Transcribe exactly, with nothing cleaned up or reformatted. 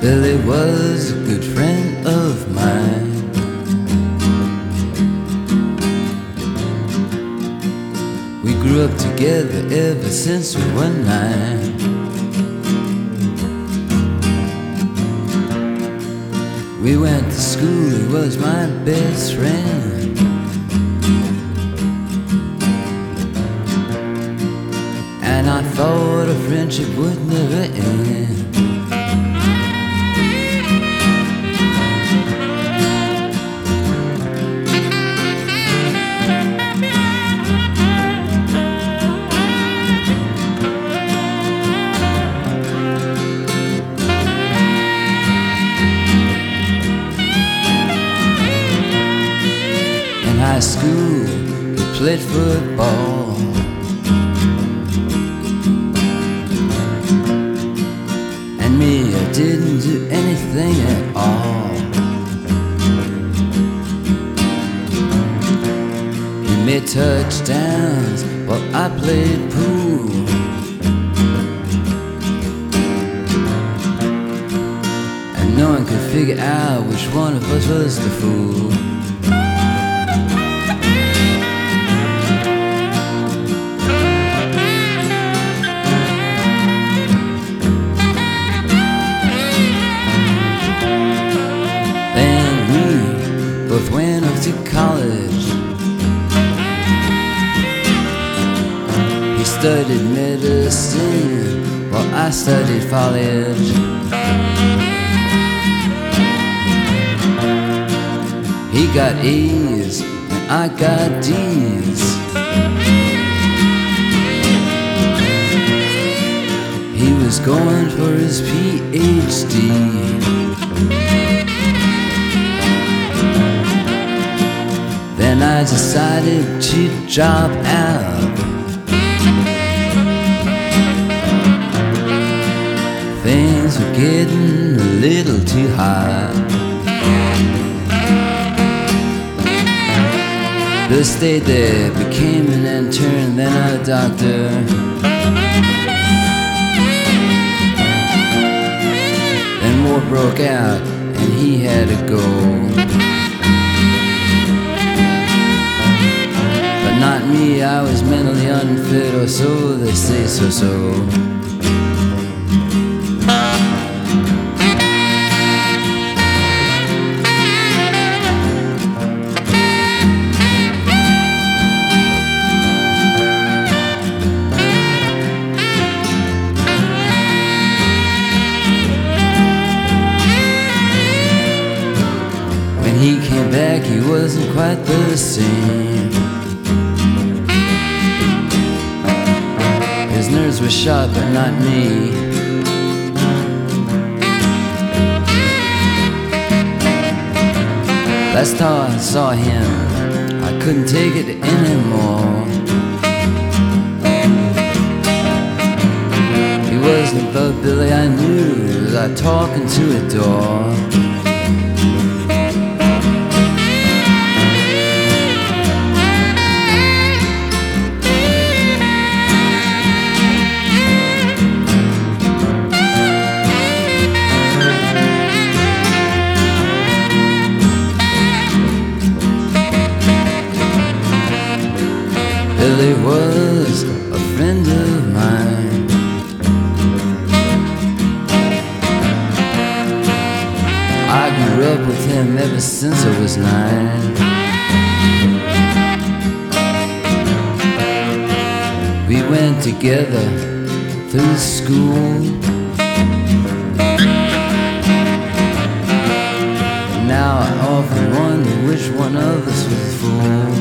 Billy was a good friend of mine. We grew up together ever since we were nine. We went to school, he was my best friend. And I thought a friendship would never end. In high school, we played football. And me, I didn't do anything at all. He made touchdowns while I played pool. And no one could figure out which one of us was the fool. Both went off to college. He studied medicine while I studied foliage. He got A's and I got D's. He was going for his P H D. Then I decided to drop out. Things were getting a little too hot. Bill stayed there, became an intern, then a doctor. Then war broke out and he had to go. Not me, I was mentally unfit, or so they say, so so. When he came back, he wasn't quite the same. His nerves were sharp, but not me. Last time I saw him, I couldn't take it anymore. He wasn't the Billy I knew, it was like talking to a door. Billy was a friend of mine. I grew up with him ever since I was nine. We went together through school. And now I often wonder which one of us was the fool.